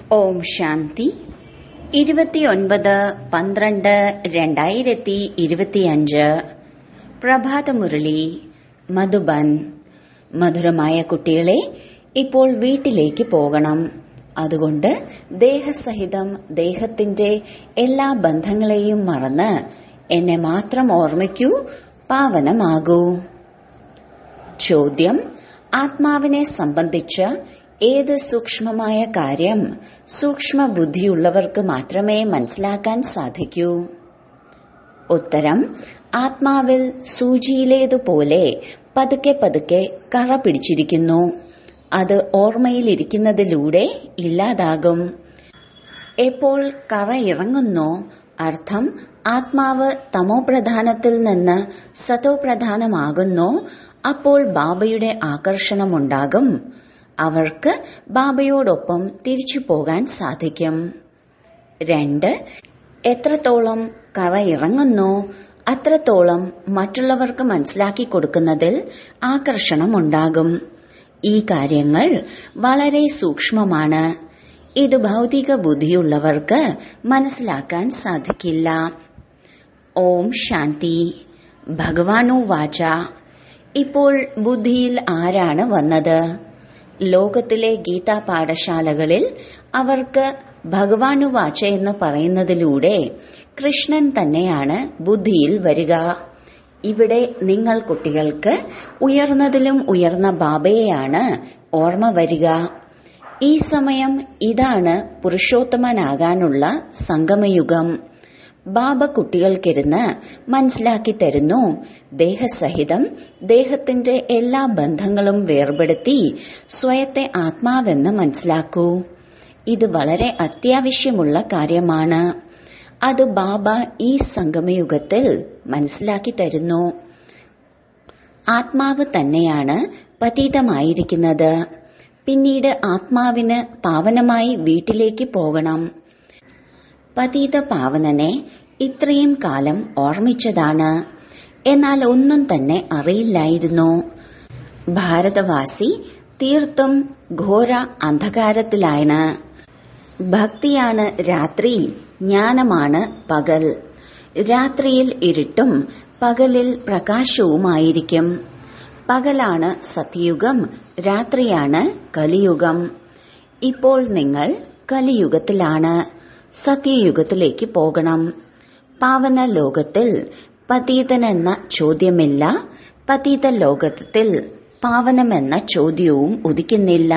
ഓം ശാന്തി 29/12/2025 പ്രഭാതമുരളി മധുബൻ. മധുരമായ കുട്ടികളെ, ഇപ്പോൾ വീട്ടിലേക്ക് പോകണം. അതുകൊണ്ട് ദേഹസഹിതം ദേഹത്തിന്റെ എല്ലാ ബന്ധങ്ങളെയും മറന്ന് എന്നെ മാത്രം ഓർമ്മിക്കൂ, പാവനമാകൂ. ചോദ്യം: ആത്മാവിനെ സംബന്ധിച്ച് ഏത് സൂക്ഷ്മമായ കാര്യം സൂക്ഷ്മ ബുദ്ധിയുള്ളവർക്ക് മാത്രമേ മനസ്സിലാക്കാൻ സാധിക്കൂ? ഉത്തരം: ആത്മാവിൽ സൂചിയിലേതുപോലെ പതുക്കെ പതുക്കെ കറ പിടിച്ചിരിക്കുന്നു. അത് ഓർമ്മയിലിരിക്കുന്നതിലൂടെ ഇല്ലാതാകും. എപ്പോൾ കറ ഇറങ്ങുന്നോ, അർത്ഥം ആത്മാവ് തമോപ്രധാനത്തിൽ നിന്ന് സതോപ്രധാനമാകുന്നോ, അപ്പോൾ ബാബയുടെ ആകർഷണമുണ്ടാകും. അവർക്ക് ബാബയോടൊപ്പം തിരിച്ചു പോകാൻ സാധിക്കും. 2. എത്രത്തോളം കറ ഇറങ്ങുന്നോ അത്രത്തോളം മറ്റുള്ളവർക്ക് മനസ്സിലാക്കി കൊടുക്കുന്നതിൽ ആകർഷണമുണ്ടാകും. ഈ കാര്യങ്ങൾ വളരെ സൂക്ഷ്മമാണ്. ഇത് ഭൗതിക ബുദ്ധിയുള്ളവർക്ക് മനസ്സിലാക്കാൻ സാധിക്കില്ല. ഓം ശാന്തി. ഭഗവാനു വാച. ഇപ്പോൾ ബുദ്ധിയിൽ ആരാണ് വന്നത്? ലോകത്തിലെ ഗീതാ പാഠശാലകളിൽ അവർക്ക് ഭഗവാനു വാച എന്ന് പറയുന്നതിലൂടെ കൃഷ്ണൻ തന്നെയാണ് ബുദ്ധിയിൽ വരിക. ഇവിടെ നിങ്ങൾ കുട്ടികൾക്ക് ഉയർന്നതിലും ഉയർന്ന ബാബയെയാണ് ഓർമ്മ വരിക. ഈ സമയം ഇതാണ് പുരുഷോത്തമനാകാനുള്ള സംഗമയുഗം. ബാബ കുട്ടികൾക്കിരുന്ന് മനസ്സിലാക്കി തരുന്നു, ദേഹസഹിതം ദേഹത്തിന്റെ എല്ലാ ബന്ധങ്ങളും വേർപെടുത്തി സ്വയത്തെ ആത്മാവെന്ന് മനസ്സിലാക്കൂ. ഇത് വളരെ അത്യാവശ്യമുള്ള കാര്യമാണ്. അത് ബാബ ഈ സംഗമയുഗത്തിൽ മനസ്സിലാക്കി തരുന്നു. ആത്മാവ് തന്നെയാണ് പതീതമായിരിക്കുന്നത്. പിന്നീട് ആത്മാവിന് പാവനമായി വീട്ടിലേക്ക് പോകണം. പതീത പാവനനെ ഇത്രയും കാലം ഓർമ്മിച്ചതാണ്. എന്നാൽ ഒന്നും തന്നെ അറിയില്ലായിരുന്നു. ഭാരതവാസി തീർത്തും ഘോര അന്ധകാരത്തിലാണ്. ഭക്തിയാണ് രാത്രി, ജ്ഞാനമാണ് പകൽ. രാത്രിയിൽ ഇരുട്ടും പകലിൽ പ്രകാശവുമായിരിക്കും. പകലാണ് സത്യയുഗം, രാത്രിയാണ് കലിയുഗം. ഇപ്പോൾ നിങ്ങൾ കലിയുഗത്തിലാണ്. സത്യയുഗത്തിലേക്ക് പോകണം. പാവന ലോകത്തിൽ പതീതനെന്ന ചോദ്യമില്ല. പതീത ലോകത്തിൽ പാവനമെന്ന ചോദ്യവും ഉദിക്കുന്നില്ല.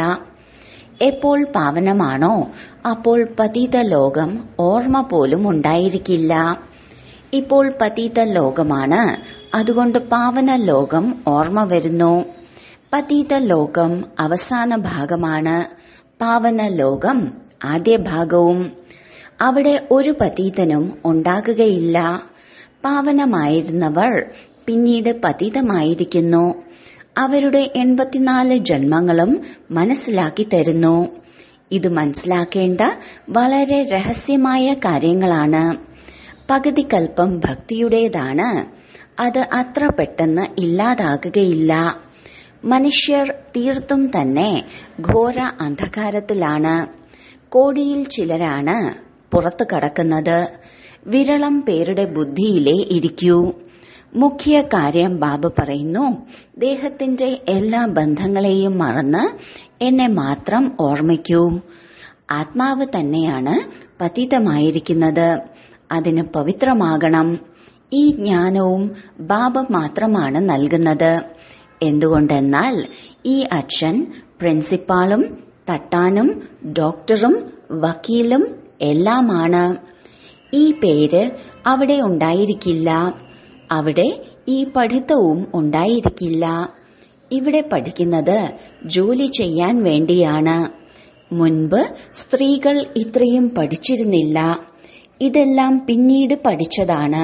എപ്പോൾ പാവനമാണോ അപ്പോൾ പതീത ലോകം ഓർമ്മ പോലും ഉണ്ടായിരിക്കില്ല. ഇപ്പോൾ പതീത ലോകമാണ്, അതുകൊണ്ട് പാവന ലോകം ഓർമ്മ വരുന്നു. പതീത ലോകം അവസാന ഭാഗമാണ്, പാവന ലോകം ആദ്യ ഭാഗവും. അവിടെ ഒരു പതീതനും ഉണ്ടാകുകയില്ല. പാവനമായിരുന്നവർ പിന്നീട് പതീതമായിരിക്കുന്നു. അവരുടെ 84 ജന്മങ്ങളും മനസ്സിലാക്കി തരുന്നു. ഇത് മനസ്സിലാക്കേണ്ട വളരെ രഹസ്യമായ കാര്യങ്ങളാണ്. പകുതി കൽപ്പം ഭക്തിയുടേതാണ്. അത് അത്ര പെട്ടെന്ന് ഇല്ലാതാകുകയില്ല. മനുഷ്യർ തീർത്തും തന്നെ ഘോര അന്ധകാരത്തിലാണ്. കോടിയിൽ ചിലരാണ് പുറത്തു കടക്കുന്നത്. വിരളം പേരുടെ ബുദ്ധിയിലേ ഇരിക്കൂ. മുഖ്യ കാര്യം ബാബ പറയുന്നു, ദേഹത്തിന്റെ എല്ലാ ബന്ധങ്ങളെയും മറന്ന് എന്നെ മാത്രം ഓർമ്മിക്കൂ. ആത്മാവ് തന്നെയാണ് പതിതമായിരിക്കുന്നത്. അതിന് പവിത്രമാകണം. ഈ ജ്ഞാനവും ബാബ മാത്രമാണ് നൽകുന്നത്. എന്തുകൊണ്ടെന്നാൽ ഈ അച്ഛൻ പ്രിൻസിപ്പാളും തട്ടാനും ഡോക്ടറും വക്കീലും എല്ലാമാണ്. ഈ പേര് അവിടെ ഉണ്ടായിരിക്കില്ല. അവിടെ ഈ പഠിത്തവും ഉണ്ടായിരിക്കില്ല. ഇവിടെ പഠിക്കുന്നത് ജോലി ചെയ്യാൻ വേണ്ടിയാണ്. മുൻപ് സ്ത്രീകൾ ഇത്രയും പഠിച്ചിരുന്നില്ല. ഇതെല്ലാം പിന്നീട് പഠിച്ചതാണ്.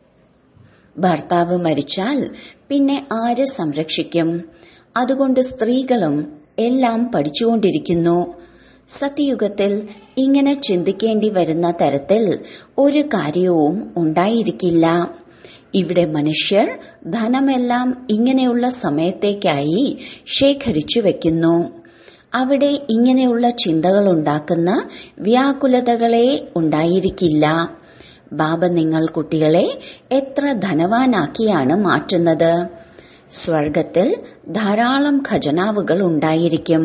ഭർത്താവ് മരിച്ചാൽ പിന്നെ ആര് സംരക്ഷിക്കും? അതുകൊണ്ട് സ്ത്രീകളും എല്ലാം പഠിച്ചുകൊണ്ടിരിക്കുന്നു. സത്യയുഗത്തിൽ ഇങ്ങനെ ചിന്തിക്കേണ്ടി വരുന്ന തരത്തിൽ ഒരു കാര്യവും ഉണ്ടായിരിക്കില്ല. ഇവിടെ മനുഷ്യർ ധനമെല്ലാം ഇങ്ങനെയുള്ള സമയത്തേക്കായി ശേഖരിച്ചു വെക്കുന്നു. അവിടെ ഇങ്ങനെയുള്ള ചിന്തകൾ ഉണ്ടാക്കുന്ന വ്യാകുലതകളെ ഉണ്ടായിരിക്കില്ല. ബാബ നിങ്ങൾ കുട്ടികളെ എത്ര ധനവാനാക്കിയാണ് മാറ്റുന്നത്. സ്വർഗത്തിൽ ധാരാളം ഖജനാവുകൾ ഉണ്ടായിരിക്കും.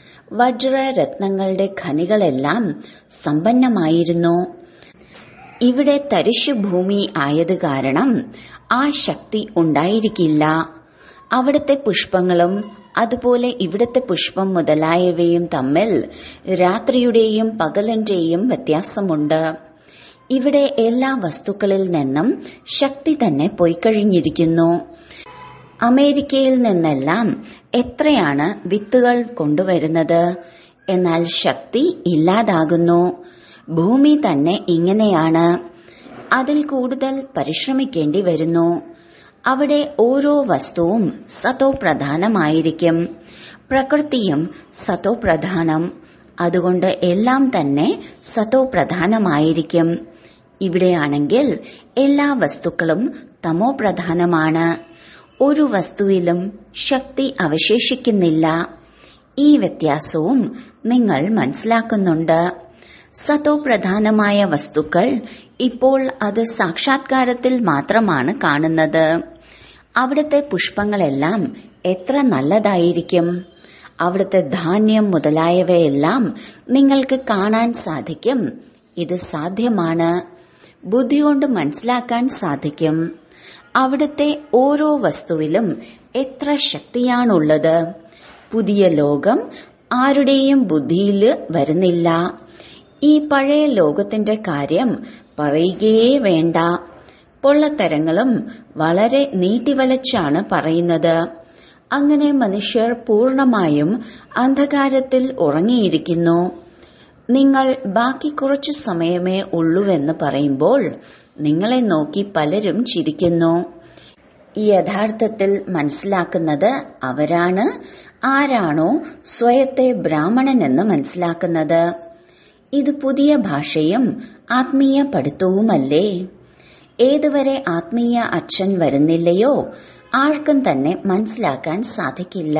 വജ്രരത്നങ്ങളുടെ ഖനികളെല്ലാം സമ്പന്നമായിരുന്നു. ഇവിടെ തരിശു ഭൂമി ആയത് കാരണം ആ ശക്തി ഉണ്ടായിരിക്കില്ല. അവിടുത്തെ പുഷ്പങ്ങളും അതുപോലെ ഇവിടത്തെ പുഷ്പം മുതലായവയും തമ്മിൽ രാത്രിയുടെയും പകലിന്റെയും വ്യത്യാസമുണ്ട്. ഇവിടെ എല്ലാ വസ്തുക്കളിൽ നിന്നും ശക്തി തന്നെ പോയിക്കഴിഞ്ഞിരിക്കുന്നു. അമേരിക്കയിൽ നിന്നെല്ലാം എത്രയാണ് വിത്തുകൾ കൊണ്ടുവരുന്നത്, എന്നാൽ ശക്തി ഇല്ലാതാകുന്നു. ഭൂമി തന്നെ ഇങ്ങനെയാണ്. അതിൽ കൂടുതൽ പരിശ്രമിക്കേണ്ടി വരുന്നു. അവിടെ ഓരോ വസ്തുവും സതോ പ്രധാനമായിരിക്കും. പ്രകൃതിയും സതോ പ്രധാനം. അതുകൊണ്ട് എല്ലാം തന്നെ സതോ പ്രധാനമായിരിക്കും. ഇവിടെയാണെങ്കിൽ എല്ലാ വസ്തുക്കളും തമോ പ്രധാനമാണ്. ഒരു വസ്തുവിലും ശക്തി അവശേഷിക്കുന്നില്ല. ഈ വ്യത്യാസവും നിങ്ങൾ മനസ്സിലാക്കുന്നുണ്ട്. സതോ പ്രധാനമായ വസ്തുക്കൾ ഇപ്പോൾ അത് സാക്ഷാത്കാരത്തിൽ മാത്രമാണ് കാണുന്നത്. അവിടുത്തെ പുഷ്പങ്ങളെല്ലാം എത്ര നല്ലതായിരിക്കും. അവിടുത്തെ ധാന്യം മുതലായവയെല്ലാം നിങ്ങൾക്ക് കാണാൻ സാധിക്കും. ഇത് സാധ്യമാണ്. ബുദ്ധി കൊണ്ട് മനസ്സിലാക്കാൻ സാധിക്കും. അവിടുത്തെ ഓരോ വസ്തുവിലും എത്ര ശക്തിയാണുള്ളത്. പുതിയ ലോകം ആരുടെയും ബുദ്ധിയിൽ വരുന്നില്ല. ഈ പഴയ ലോകത്തിന്റെ കാര്യം പറയുകയേ വേണ്ട. പൊള്ളത്തരങ്ങളും വളരെ നീട്ടിവലച്ചാണ് പറയുന്നത്. അങ്ങനെ മനുഷ്യർ പൂർണമായും അന്ധകാരത്തിൽ ഉറങ്ങിയിരിക്കുന്നു. നിങ്ങൾ ബാക്കി കുറച്ചു സമയമേ ഉള്ളൂവെന്ന് പറയുമ്പോൾ നിങ്ങളെ നോക്കി പലരും ചിരിക്കുന്നു. യഥാർത്ഥത്തിൽ മനസ്സിലാക്കുന്നത് അവരാണ് ആരാണോ സ്വയത്തെ ബ്രാഹ്മണനെന്ന് മനസ്സിലാക്കുന്നത്. ഇത് പുതിയ ഭാഷയും ആത്മീയ പഠിത്തവുമല്ലേ? ഏതുവരെ ആത്മീയ അച്ഛൻ വരുന്നില്ലയോ ആർക്കും തന്നെ മനസ്സിലാക്കാൻ സാധിക്കില്ല.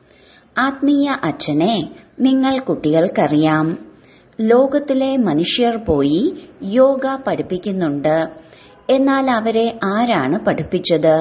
ആത്മീയ അച്ഛനെ നിങ്ങൾ കുട്ടികൾക്കറിയാം. ലോകത്തിലെ മനുഷ്യർ പോയി യോഗ പഠിപ്പിക്കുന്നുണ്ട്. എന്നാൽ അവരെ ആരാണ് പഠിപ്പിച്ചത്?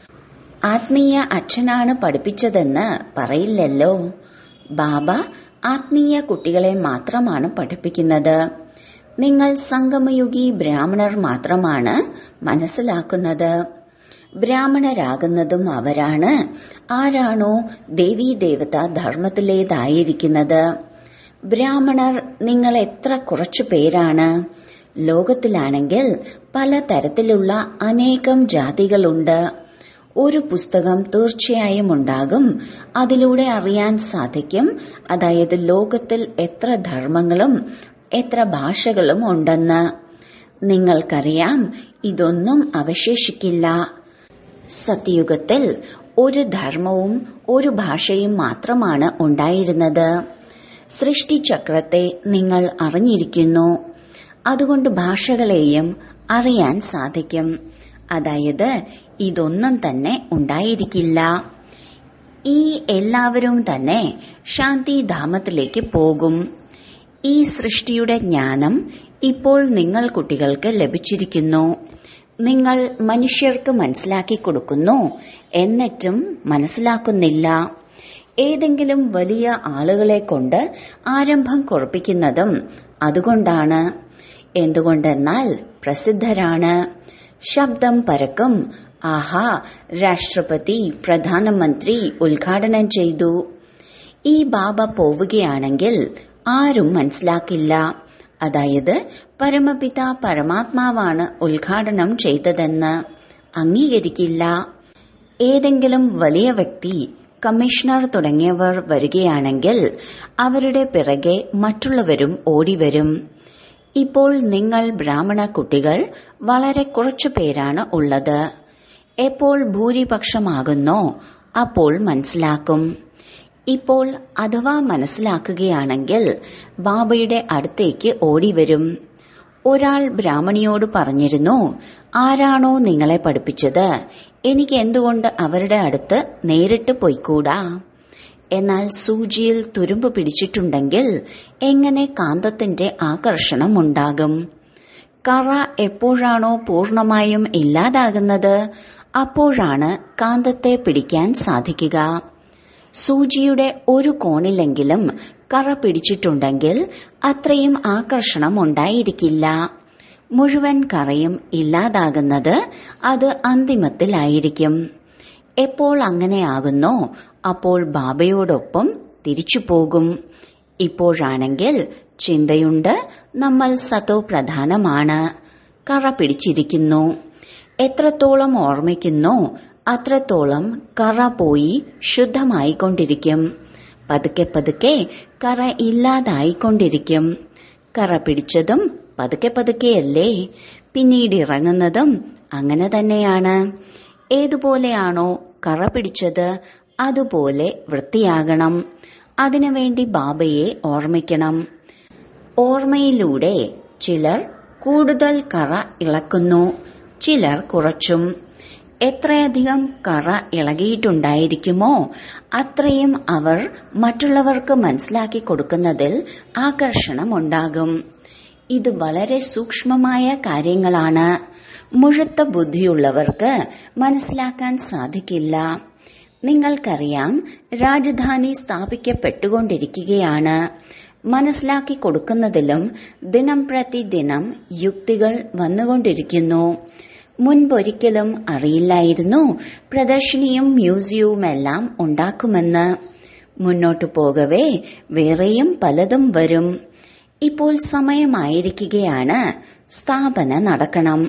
ആത്മീയ അച്ഛനാണ് പഠിപ്പിച്ചതെന്ന് പറയില്ലല്ലോ. ബാബ ആത്മീയ കുട്ടികളെ മാത്രമാണ് പഠിപ്പിക്കുന്നത്. നിങ്ങൾ സംഗമയുഗി ബ്രാഹ്മണർ മാത്രമാണ് മനസ്സിലാക്കുന്നത്. ബ്രാഹ്മണരാകുന്നതും അവരാണ് ആരാണോ ദേവീദേവത ധർമ്മത്തിലേതായിരിക്കുന്നത്. ബ്രാഹ്മണർ നിങ്ങൾ എത്ര കുറച്ചു പേരാണ്. ലോകത്തിലാണെങ്കിൽ പലതരത്തിലുള്ള അനേകം ജാതികളുണ്ട്. ഒരു പുസ്തകം തീർച്ചയായും ഉണ്ടാകും. അതിലൂടെ അറിയാൻ സാധിക്കും, അതായത് ലോകത്തിൽ എത്ര ധർമ്മങ്ങളും എത്ര ഭാഷകളും ഉണ്ടെന്ന്. നിങ്ങൾക്കറിയാം, ഇതൊന്നും അവശേഷിക്കില്ല. സത്യയുഗത്തിൽ ഒരു ധർമ്മവും ഒരു ഭാഷയും മാത്രമാണ് ഉണ്ടായിരുന്നത്. സൃഷ്ടിചക്രത്തെ നിങ്ങൾ അറിഞ്ഞിരിക്കുന്നു. അതുകൊണ്ട് ഭാഷകളെയും അറിയാൻ സാധിക്കും. അതായത് ഇതൊന്നും തന്നെ ഉണ്ടായിരിക്കില്ല. ഈ എല്ലാവരും തന്നെ ശാന്തിധാമത്തിലേക്ക് പോകും. ഈ സൃഷ്ടിയുടെ ജ്ഞാനം ഇപ്പോൾ നിങ്ങൾ കുട്ടികൾക്ക് ലഭിച്ചിരിക്കുന്നു. നിങ്ങൾ മനുഷ്യർക്ക് മനസ്സിലാക്കി കൊടുക്കുന്നു, എന്നിട്ടും മനസ്സിലാക്കുന്നില്ല. ഏതെങ്കിലും വലിയ ആളുകളെ കൊണ്ട് ആരംഭം കുറിപ്പിക്കുന്നതും അതുകൊണ്ടാണ്. എന്തുകൊണ്ടെന്നാൽ പ്രസിദ്ധരാണ്. ശബ്ദം പരക്കും. ആഹാ, രാഷ്ട്രപതി പ്രധാനമന്ത്രി ഉദ്ഘാടനം ചെയ്തു. ഈ ബാബ പോവുകയാണെങ്കിൽ ആരും മനസ്സിലാക്കില്ല. അതായത് പരമപിത പരമാത്മാവാണ് ഉദ്ഘാടനം ചെയ്തതെന്ന് അംഗീകരിക്കില്ല. ഏതെങ്കിലും വലിയ വ്യക്തി, കമ്മീഷണർ തുടങ്ങിയവർ വരികയാണെങ്കിൽ അവരുടെ പിറകെ മറ്റുള്ളവരും ഓടിവരും. ഇപ്പോൾ നിങ്ങൾ ബ്രാഹ്മണ കുട്ടികൾ വളരെ കുറച്ചു പേരാണ് ഉള്ളത്. എപ്പോൾ ഭൂരിപക്ഷമാകുന്നോ അപ്പോൾ മനസ്സിലാക്കും. ഇപ്പോൾ അഥവാ മനസ്സിലാക്കുകയാണെങ്കിൽ ബാബയുടെ അടുത്തേക്ക് ഓടിവരും. ഒരാൾ ബ്രാഹ്മണിയോട് പറഞ്ഞിരുന്നു, ആരാണോ നിങ്ങളെ പഠിപ്പിച്ചത്, എനിക്ക് എന്തുകൊണ്ട് അവരുടെ അടുത്ത് നേരിട്ട് പോയിക്കൂടാ? എന്നാൽ സൂചിയിൽ തുരുമ്പ് പിടിച്ചിട്ടുണ്ടെങ്കിൽ എങ്ങനെ കാന്തത്തിന്റെ ആകർഷണം ഉണ്ടാകും? കറ എപ്പോഴാണോ പൂർണമായും ഇല്ലാതാകുന്നത് അപ്പോഴാണ് കാന്തത്തെ പിടിക്കാൻ സാധിക്കുക. സൂചിയുടെ ഒരു കോണിലെങ്കിലും കറ പിടിച്ചിട്ടുണ്ടെങ്കിൽ അത്രയും ആകർഷണം ഉണ്ടായിരിക്കില്ല. മുഴുവൻ കറയും ഇല്ലാതാകുന്നത് അത് അന്തിമത്തിലായിരിക്കും. എപ്പോൾ അങ്ങനെയാകുന്നോ അപ്പോൾ ബാബയോടൊപ്പം തിരിച്ചു പോകും. ഇപ്പോഴാണെങ്കിൽ ചിന്തയുണ്ട്, നമ്മൾ സതോ പ്രധാനമാണ്, കറ പിടിച്ചിരിക്കുന്നു. എത്രത്തോളം ഓർമ്മിക്കുന്നോ അത്രത്തോളം കറ പോയി ശുദ്ധമായിക്കൊണ്ടിരിക്കും. പതുക്കെ പതുക്കെ കറ ഇല്ലാതായിക്കൊണ്ടിരിക്കും. കറ പിടിച്ചതും പതുക്കെ പതുക്കെയല്ലേ, പിന്നീട് ഇറങ്ങുന്നതും അങ്ങനെ തന്നെയാണ്. ഏതുപോലെയാണോ കറ പിടിച്ചത് അതുപോലെ വൃത്തിയാകണം. അതിനുവേണ്ടി ബാബയെ ഓർമ്മിക്കണം. ഓർമ്മയിലൂടെ ചിലർ കൂടുതൽ കറ ഇളക്കുന്നു, ചിലർ കുറച്ചും. എത്രയധികം കറ ഇളകിയിട്ടുണ്ടായിരിക്കുമോ അത്രയും അവർ മറ്റുള്ളവർക്ക് മനസ്സിലാക്കി കൊടുക്കുന്നതിൽ ആകർഷണമുണ്ടാകും. ഇത് വളരെ സൂക്ഷ്മമായ കാര്യങ്ങളാണ്. മുഴുത്ത ബുദ്ധിയുള്ളവർക്ക് മനസ്സിലാക്കാൻ സാധിക്കില്ല. നിങ്ങൾക്കറിയാം, രാജധാനി സ്ഥാപിക്കപ്പെട്ടുകൊണ്ടിരിക്കുകയാണ്. മനസ്സിലാക്കി കൊടുക്കുന്നതിലും ദിനം പ്രതിദിനം യുക്തികൾ വന്നുകൊണ്ടിരിക്കുന്നു. മുൻപൊരിക്കലും അറിയില്ലായിരുന്നു പ്രദർശനിയും മ്യൂസിയവുമെല്ലാം ഉണ്ടാക്കുമെന്ന്. മുന്നോട്ടു പോകവേ വേറെയും പലതും വരും. ഇപ്പോൾ സമയമായിരിക്കുകയാണ്. സ്ഥാപന നടക്കണം.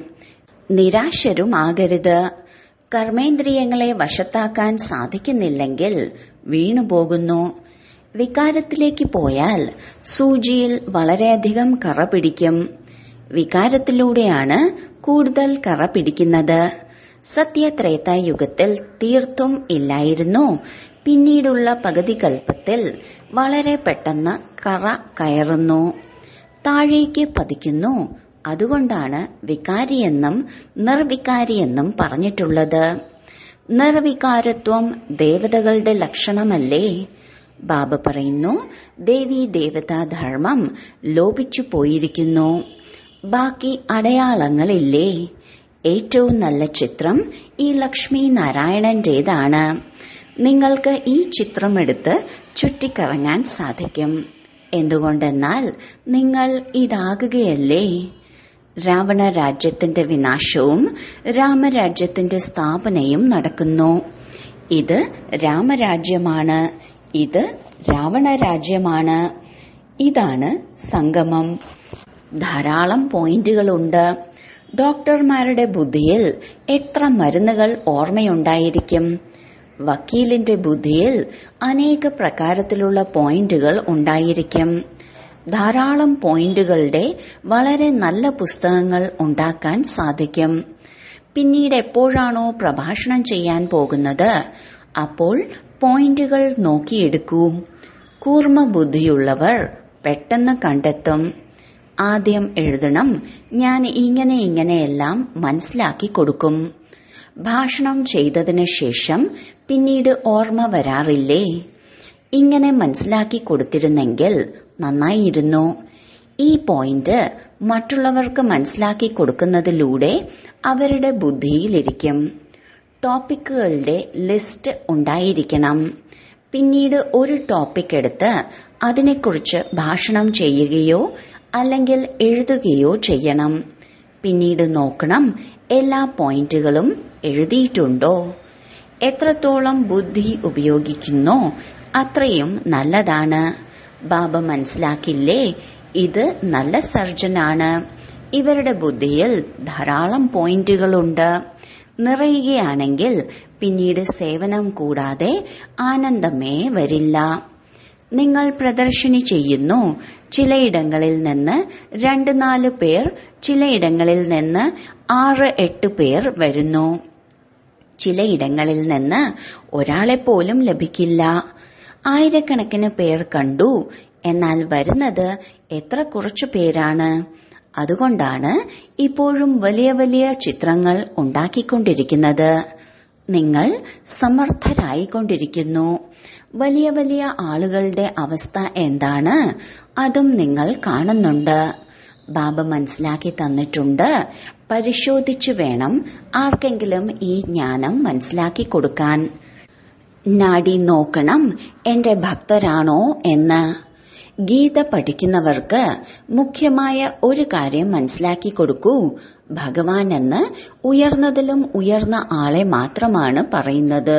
നിരാശരുമാകരുത്. കർമ്മേന്ദ്രിയങ്ങളെ വശത്താക്കാൻ സാധിക്കുന്നില്ലെങ്കിൽ വീണുപോകുന്നു. വികാരത്തിലേക്ക് പോയാൽ സൂചിയിൽ വളരെയധികം കറ പിടിക്കും. വികാരത്തിലൂടെയാണ് കൂടുതൽ കറ പിടിക്കുന്നത്. സത്യത്രേതായുഗത്തിൽ തീർത്തും ഇല്ലായിരുന്നു. പിന്നീടുള്ള പകുതി കൽപ്പത്തിൽ വളരെ പെട്ടെന്ന് കറ കയറുന്നു, താഴേക്ക് പതിക്കുന്നു. അതുകൊണ്ടാണ് വികാരിയെന്നും നിർവികാരിയെന്നും പറഞ്ഞിട്ടുള്ളത്. നിർവികാരത്വം ദേവതകളുടെ ലക്ഷണമല്ലേ? ബാബ പറയുന്നു, ദേവീ ദേവതാ ധർമ്മം ലോപിച്ചു പോയിരിക്കുന്നു. ബാക്കി അടയാളങ്ങളില്ലേ? ഏറ്റവും നല്ല ചിത്രം ഈ ലക്ഷ്മി നാരായണന്റേതാണ്. നിങ്ങൾക്ക് ഈ ചിത്രമെടുത്ത് ചുറ്റിക്കറങ്ങാൻ സാധിക്കും. എന്തുകൊണ്ടെന്നാൽ നിങ്ങൾ ഇതാകുകയല്ലേ. രാവണ രാജ്യത്തിന്റെ വിനാശവും രാമരാജ്യത്തിന്റെ സ്ഥാപനയും നടക്കുന്നു. ഇത് രാമരാജ്യമാണ്, ഇത് രാവണ രാജ്യമാണ്. ഇതാണ് സംഗമം. ധാരാളം പോയിന്റുകളുണ്ട്. ഡോക്ടർമാരുടെ ബുദ്ധിയിൽ എത്ര മരുന്നുകൾ ഓർമ്മയുണ്ടായിരിക്കും? വക്കീലിന്റെ ബുദ്ധിയിൽ അനേക പ്രകാരത്തിലുള്ള പോയിന്റുകൾ ഉണ്ടായിരിക്കും. ധാരാളം പോയിന്റുകളുടെ വളരെ നല്ല പുസ്തകങ്ങൾ ഉണ്ടാക്കാൻ സാധിക്കും. പിന്നീട് എപ്പോഴാണോ പ്രഭാഷണം ചെയ്യാൻ പോകുന്നത് അപ്പോൾ പോയിന്റുകൾ നോക്കിയെടുക്കൂ. കൂർമ്മ ബുദ്ധിയുള്ളവർ പെട്ടെന്ന് കണ്ടെത്തും. ആദ്യം എഴുതണം, ഞാൻ ഇങ്ങനെയെല്ലാം മനസ്സിലാക്കി കൊടുക്കും. ഭാഷണം ചെയ്തതിന് ശേഷം പിന്നീട് ഓർമ്മ വരാറില്ലേ? ഇങ്ങനെ മനസ്സിലാക്കി കൊടുത്തിരുന്നെങ്കിൽ നന്നായിരുന്നു. ഈ പോയിന്റ് മറ്റുള്ളവർക്ക് മനസ്സിലാക്കി കൊടുക്കുന്നതിലൂടെ അവരുടെ ബുദ്ധിയിലിരിക്കും. ടോപ്പിക്കുകളുടെ ലിസ്റ്റ് ഉണ്ടായിരിക്കണം. പിന്നീട് ഒരു ടോപ്പിക് എടുത്ത് അതിനെക്കുറിച്ച് ഭാഷണം ചെയ്യുകയോ അല്ലെങ്കിൽ എഴുതുകയോ ചെയ്യണം. പിന്നീട് നോക്കണം എല്ലാ പോയിന്റുകളും എഴുതിയിട്ടുണ്ടോ. എത്രത്തോളം ബുദ്ധി ഉപയോഗിക്കുന്നോ അത്രയും നല്ലതാണ്. ബാബ മനസ്സിലാക്കില്ലേ, ഇത് നല്ല സർജനാണ്. ഇവരുടെ ബുദ്ധിയിൽ ധാരാളം പോയിന്റുകളുണ്ട്. നിറയുകയാണെങ്കിൽ പിന്നീട് സേവനം കൂടാതെ ആനന്ദമേ വരില്ല. നിങ്ങൾ പ്രദർശനി ചെയ്യുന്നു. ചിലയിടങ്ങളിൽ നിന്ന് 2-4 പേർ, ചിലയിടങ്ങളിൽ നിന്ന് 6-8 പേർ വരുന്നു. ചിലയിടങ്ങളിൽ നിന്ന് ഒരാളെപ്പോലും ലഭിക്കില്ല. ആയിരക്കണക്കിന് പേർ കണ്ടു, എന്നാൽ വരുന്നത് എത്ര കുറച്ചു പേരാണ്. അതുകൊണ്ടാണ് ഇപ്പോഴും വലിയ വലിയ ചിത്രങ്ങൾ ഉണ്ടാക്കിക്കൊണ്ടിരിക്കുന്നത്. നിങ്ങൾ സമർത്ഥരായിക്കൊണ്ടിരിക്കുന്നു. വലിയ വലിയ ആളുകളുടെ അവസ്ഥ എന്താണ്, അതും നിങ്ങൾ കാണുന്നുണ്ട്. ബാബ മനസ്സിലാക്കി തന്നിട്ടുണ്ട്. പരിശോധിച്ചു വേണം ആർക്കെങ്കിലും ഈ ജ്ഞാനം മനസ്സിലാക്കി കൊടുക്കാൻ. നാഡി നോക്കണം എന്റെ ഭക്തരാണോ എന്ന്. ഗീത പഠിക്കുന്നവർക്ക് മുഖ്യമായ ഒരു കാര്യം മനസ്സിലാക്കി കൊടുക്കൂ. ഭഗവാൻ എന്ന് ഉയർന്നതിലും ഉയർന്ന ആളെ മാത്രമാണ് പറയുന്നത്.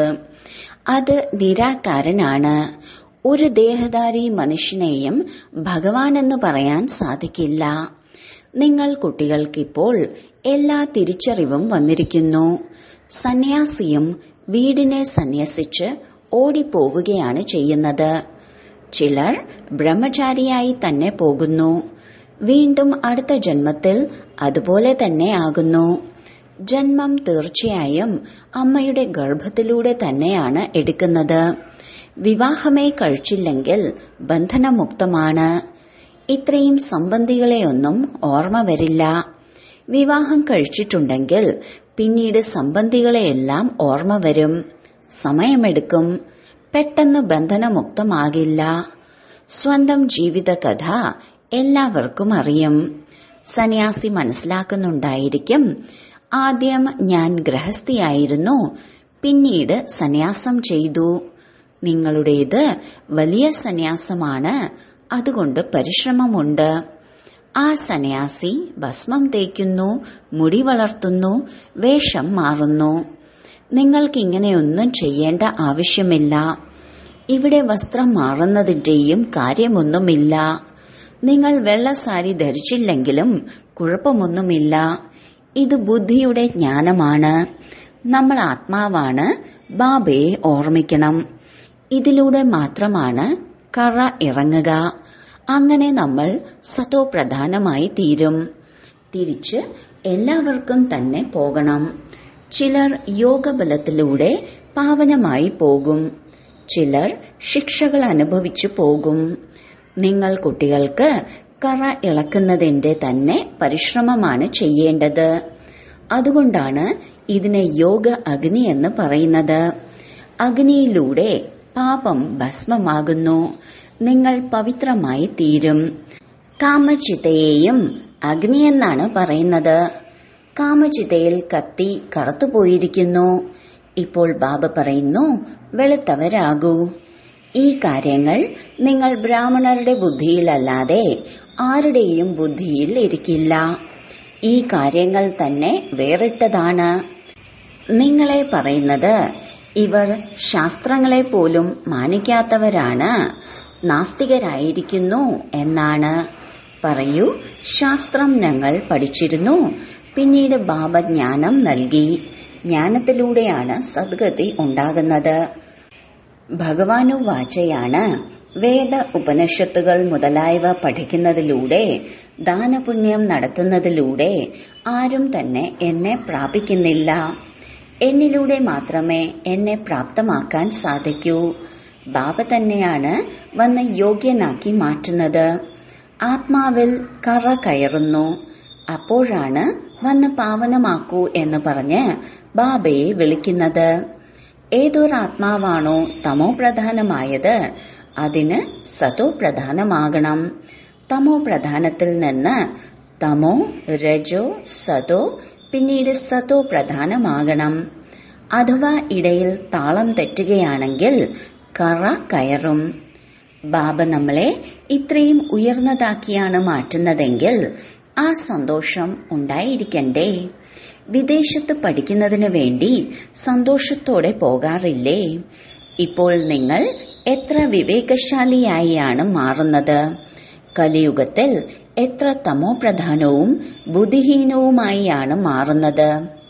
അത് നിരാകാരനാണ്. ഒരു ദേഹധാരി മനുഷ്യനെയും ഭഗവാൻ എന്ന് പറയാൻ സാധിക്കില്ല. നിങ്ങൾ കുട്ടികൾക്കിപ്പോൾ എല്ലാ തിരിച്ചറിവും വന്നിരിക്കുന്നു. സന്യാസിയും വീടിനെ സന്യസിച്ച് ഓടിപ്പോവുകയാണ് ചെയ്യുന്നത്. ചിലർ ബ്രഹ്മചാരിയായി തന്നെ പോകുന്നു. വീണ്ടും അടുത്ത ജന്മത്തിൽ അതുപോലെ തന്നെ ആകുന്നു. ജന്മം തീർച്ചയായും അമ്മയുടെ ഗർഭത്തിലൂടെ തന്നെയാണ് എടുക്കുന്നത്. വിവാഹമേ കഴിച്ചില്ലെങ്കിൽ ബന്ധനമുക്തമാണ്. ഇത്രയും സംബന്ധികളെയൊന്നും ഓർമ്മ വരില്ല. വിവാഹം കഴിച്ചിട്ടുണ്ടെങ്കിൽ പിന്നീട് സംബന്ധികളെയെല്ലാം ഓർമ്മ വരും. സമയമെടുക്കും. പെട്ടെന്ന് ബന്ധനമുക്തമാകില്ല. സ്വന്തം ജീവിതകഥ എല്ലാവർക്കും അറിയും. സന്യാസി മനസ്സിലാക്കുന്നുണ്ടായിരിക്കും, ആദ്യം ഞാൻ ഗൃഹസ്ഥിയായിരുന്നു, പിന്നീട് സന്യാസം ചെയ്തു. നിങ്ങളുടേത് വലിയ സന്യാസമാണ്, അതുകൊണ്ട് പരിശ്രമമുണ്ട്. ആ സന്യാസി ഭസ്മം തേക്കുന്നു, മുടി വളർത്തുന്നു, വേഷം മാറുന്നു. നിങ്ങൾക്കിങ്ങനെയൊന്നും ചെയ്യേണ്ട ആവശ്യമില്ല. ഇവിടെ വസ്ത്രം മാറുന്നതിന്റെയും കാര്യമൊന്നുമില്ല. നിങ്ങൾ വെള്ള സാരി ധരിച്ചില്ലെങ്കിലും കുഴപ്പമൊന്നുമില്ല. ഇത് ബുദ്ധിയുടെ ജ്ഞാനമാണ്. നമ്മൾ ആത്മാവാണ്. ബാബയെ ഓർമ്മിക്കണം. ഇതിലൂടെ മാത്രമാണ് കറ ഇറങ്ങുക. അങ്ങനെ നമ്മൾ സതോ പ്രധാനമായി തീരും. തിരിച്ച് എല്ലാവർക്കും തന്നെ പോകണം. ചിലർ യോഗബലത്തിലൂടെ പാവനമായി പോകും. ചിലർ ശിക്ഷകൾ അനുഭവിച്ചു പോകും. നിങ്ങൾ കുട്ടികൾക്ക് കറ ഇളക്കുന്നതിന്റെ തന്നെ പരിശ്രമമാണ് ചെയ്യേണ്ടത്. അതുകൊണ്ടാണ് ഇതിനെ യോഗ അഗ്നി എന്ന് പറയുന്നത്. അഗ്നിയിലൂടെ പാപം ഭസ്മമാകുന്നു. നിങ്ങൾ പവിത്രമായി തീരും. കാമചിതയെയും അഗ്നിയെന്നാണ് പറയുന്നത്. കാമചിതയിൽ കത്തി കറുത്തുപോയിരിക്കുന്നു. ഇപ്പോൾ ബാബ പറയുന്നു, വെളുത്തവരാകൂ. ഈ കാര്യങ്ങൾ നിങ്ങൾ ബ്രാഹ്മണരുടെ ബുദ്ധിയിലല്ലാതെ ആരുടെയും ബുദ്ധിയിൽ ഇരിക്കില്ല. ഈ കാര്യങ്ങൾ തന്നെ വേറിട്ടതാണ്. നിങ്ങളെ പറയുന്നത് ഇവർ ശാസ്ത്രങ്ങളെ പോലും മാനിക്കാത്തവരാണ്, നാസ്തികരായിരിക്കുന്നു എന്നാണ്. പറയൂ, ശാസ്ത്രം ഞങ്ങൾ പഠിച്ചിരുന്നു, പിന്നീട് ബാബ ജ്ഞാനം നൽകി. ജ്ഞാനത്തിലൂടെയാണ് സദ്ഗതി ഉണ്ടാകുന്നത്. ഭഗവാനുവാചയാണ്, വേദ ഉപനിഷത്തുകൾ മുതലായവ പഠിക്കുന്നതിലൂടെ, ദാനപുണ്യം നടത്തുന്നതിലൂടെ ആരും തന്നെ എന്നെ പ്രാപിക്കുന്നില്ല. എന്നിലൂടെ മാത്രമേ എന്നെ പ്രാപ്തമാക്കാൻ സാധിക്കൂ. ബാബ തന്നെയാണ് വന്ന് യോഗ്യനാക്കി മാറ്റുന്നത്. ആത്മാവിൽ കറ കയറുന്നു. അപ്പോഴാണ് വന്ന് പാവനമാക്കൂ എന്ന് പറഞ്ഞ് ബാബയെ വിളിക്കുന്നത്. ഏതൊരാത്മാവാണോ തമോ പ്രധാനമായത് അതിന് സതോ പ്രധാനമാകണം. തമോ പ്രധാനത്തിൽ നിന്ന് തമോ, രജോ, സതോ, പിന്നീട് സതോ പ്രധാനമാകണം. അഥവാ ഇടയിൽ താളം തെറ്റുകയാണെങ്കിൽ കറ കയറും. ബാബ നമ്മളെ ഇത്രയും ഉയർന്നതാക്കിയാണ് മാറ്റുന്നതെങ്കിൽ ആ സന്തോഷം ഉണ്ടായിരിക്കണ്ടേ? വിദേശത്ത് പഠിക്കുന്നതിന് വേണ്ടി സന്തോഷത്തോടെ പോകാറില്ലേ? ഇപ്പോൾ നിങ്ങൾ എത്ര വിവേകശാലിയായാണ് മാറുന്നത്. കലിയുഗത്തിൽ എത്ര തമോ പ്രധാനവും ബുദ്ധിഹീനവുമായാണ് മാറുന്നത്.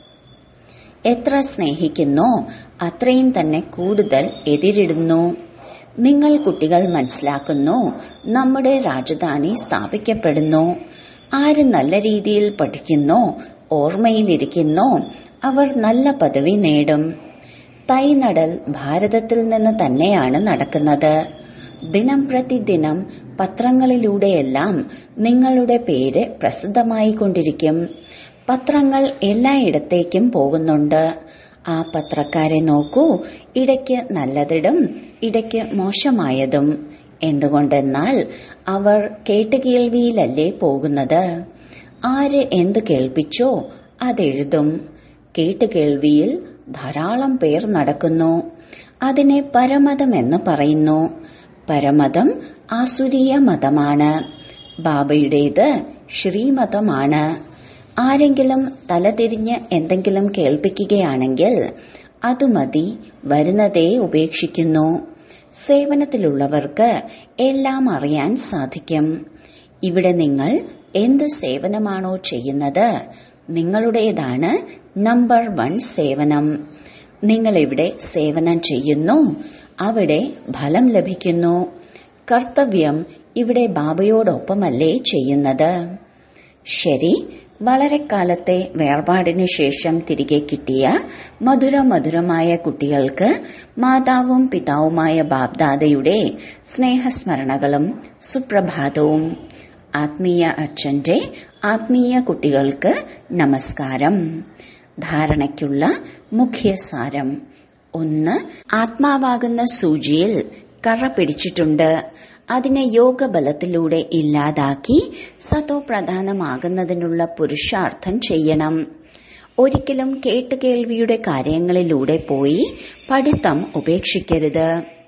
എത്ര സ്നേഹിക്കുന്നോ അത്രയും തന്നെ കൂടുതൽ എതിരിടുന്നു. നിങ്ങൾ കുട്ടികൾ മനസ്സിലാക്കുന്നു, നമ്മുടെ രാജധാനി സ്ഥാപിക്കപ്പെടുന്നു. ആര് നല്ല രീതിയിൽ പഠിക്കുന്നോ, ഓർമ്മയിലിരിക്കുന്നോ, അവർ നല്ല പദവി നേടും. തൈ നടൽ ഭാരതത്തിൽ നിന്ന് തന്നെയാണ് നടക്കുന്നത്. ദിനം പ്രതിദിനം പത്രങ്ങളിലൂടെയെല്ലാം നിങ്ങളുടെ പേര് പ്രസിദ്ധമായിക്കൊണ്ടിരിക്കും. പത്രങ്ങൾ എല്ലായിടത്തേക്കും പോകുന്നുണ്ട്. ആ പത്രക്കാരെ നോക്കൂ, ഇടയ്ക്ക് നല്ലതിടും, ഇടയ്ക്ക് മോശമായതും. എന്തുകൊണ്ടെന്നാൽ അവർ കേട്ടുകേൾവിയിലല്ലേ പോകുന്നത്. ആര് എന്ത് കേൾപ്പിച്ചോ അതെഴുതും. കേട്ടുകേൾവിയിൽ ധാരാളം പേർ നടക്കുന്നു. അതിനെ പരമതമെന്ന് പറയുന്നു. പരമതം ആസുരീയ മതമാണ്. ബാബയുടേത് ശ്രീമതമാണ്. ആരെങ്കിലും തലതിരിഞ്ഞ് എന്തെങ്കിലും കേൾപ്പിക്കുകയാണെങ്കിൽ അത് മതി, വരുന്നതേ ഉപേക്ഷിക്കുന്നു. സേവനത്തിലുള്ളവർക്ക് എല്ലാം അറിയാൻ സാധിക്കും. ഇവിടെ നിങ്ങൾ എന്ത് സേവനമാണോ ചെയ്യുന്നത്, നിങ്ങളുടേതാണ് നമ്പർ 1 സേവനം. നിങ്ങളിവിടെ സേവനം ചെയ്യുന്നു, അവിടെ ഫലം ലഭിക്കുന്നു. കർത്തവ്യം ഇവിടെ ബാബയോടൊപ്പമല്ലേ ചെയ്യുന്നത്. ശരി, വളരെ കാലത്തെ വേർപാടിന് ശേഷം തിരികെ കിട്ടിയ മധുരമായ കുട്ടികൾക്ക് മാതാവും പിതാവുമായ ബാബ്ദാദയുടെ സ്നേഹസ്മരണകളും സുപ്രഭാതവും. ആത്മീയ അച്ഛന്റെ ആത്മീയ കുട്ടികൾക്ക് നമസ്കാരം. ധാരണയ്ക്കുള്ള മുഖ്യസാരം: 1. ആത്മാവാകുന്ന സൂചിയിൽ കറ പിടിച്ചിട്ടുണ്ട്. അതിനെ യോഗബലത്തിലൂടെ ഇല്ലാതാക്കി സതോ പ്രധാനമാകുന്നതിനുള്ള പുരുഷാർത്ഥം ചെയ്യണം. ഒരിക്കലും കേട്ടുകേൾവിയുടെ കാര്യങ്ങളിലൂടെ പോയി പഠിത്തം ഉപേക്ഷിക്കരുത്.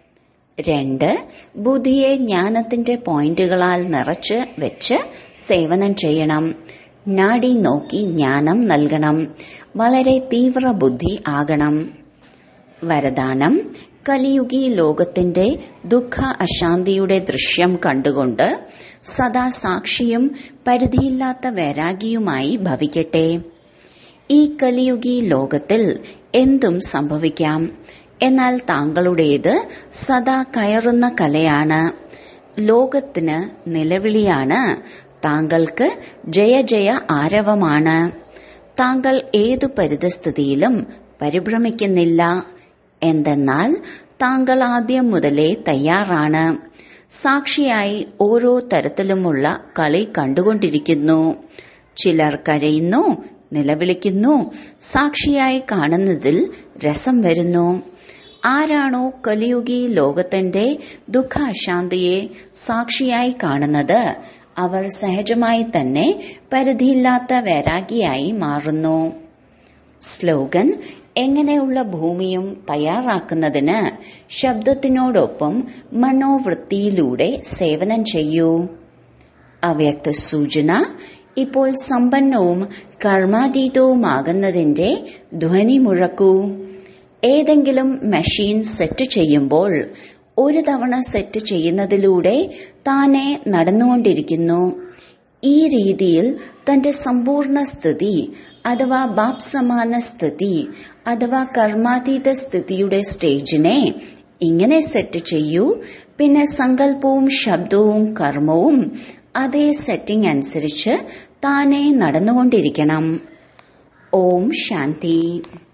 2. ബുദ്ധിയെ ജ്ഞാനത്തിന്റെ പോയിന്റുകളാൽ നിറച്ച് വെച്ച് സേവനം ചെയ്യണം. നാഡി നോക്കി ജ്ഞാനം നൽകണം. വളരെ തീവ്ര ബുദ്ധി ആകണം. വരദാനം: കലിയുഗി ലോകത്തിന്റെ ദുഃഖ അശാന്തിയുടെ ദൃശ്യം കണ്ടുകൊണ്ട് സദാ സാക്ഷിയും പരിധിയില്ലാത്ത വൈരാഗിയുമായി ഭവിക്കട്ടെ. ഈ കലിയുഗി ലോകത്തിൽ എന്തും സംഭവിക്കാം. എന്നാൽ താങ്കളുടേത് സദാ കയറുന്ന കലയാണ്. ലോകത്തിന് നിലവിളിയാണ്. താങ്കൾക്ക് ജയ ജയ ആരവമാണ്. താങ്കൾ ഏതു പരിതസ്ഥിതിയിലും പരിഭ്രമിക്കുന്നില്ല. എന്തെന്നാൽ താങ്കൾ ആദ്യം മുതലേ തയ്യാറാണ്. സാക്ഷിയായി ഓരോ തരത്തിലുമുള്ള കളി കണ്ടുകൊണ്ടിരിക്കുന്നു. ചിലർ കരയുന്നു, നിലവിളിക്കുന്നു. സാക്ഷിയായി കാണുന്നതിൽ രസം വരുന്നു. ആരാണോ കലിയുഗി ലോകത്തിന്റെ ദുഃഖാശാന്തിയെ സാക്ഷിയായി കാണുന്നത്, അവർ സഹജമായി തന്നെ പരിധിയില്ലാത്ത വൈരാഗിയായി മാറുന്നു. സ്ലോഗൻ: എങ്ങനെയുള്ള ഭൂമിയും തയ്യാറാക്കുന്നതിന് ശബ്ദത്തിനോടൊപ്പം മനോവൃത്തിയിലൂടെ സേവനം ചെയ്യൂ. അവ്യക്ത സൂചന: ഇപ്പോൾ സമ്പന്നവും കർമാതീതവുമാകുന്നതിന്റെ ധ്വനി മുഴക്കൂ. ഏതെങ്കിലും മെഷീൻ സെറ്റ് ചെയ്യുമ്പോൾ ഒരു തവണ സെറ്റ് ചെയ്യുന്നതിലൂടെ താനെ നടന്നുകൊണ്ടിരിക്കുന്നു. ഈ രീതിയിൽ തന്റെ സമ്പൂർണ്ണ സ്ഥിതി അഥവാ ബാപ് സമാന സ്ഥിതി അഥവാ കർമാതീത സ്ഥിതിയുടെ സ്റ്റേജിനെ ഇങ്ങനെ സെറ്റ് ചെയ്യൂ. പിന്നെ സങ്കല്പവും ശബ്ദവും കർമ്മവും അതേ സെറ്റിംഗ് അനുസരിച്ച് താനെ നടന്നുകൊണ്ടിരിക്കണം. ഓം ശാന്തി.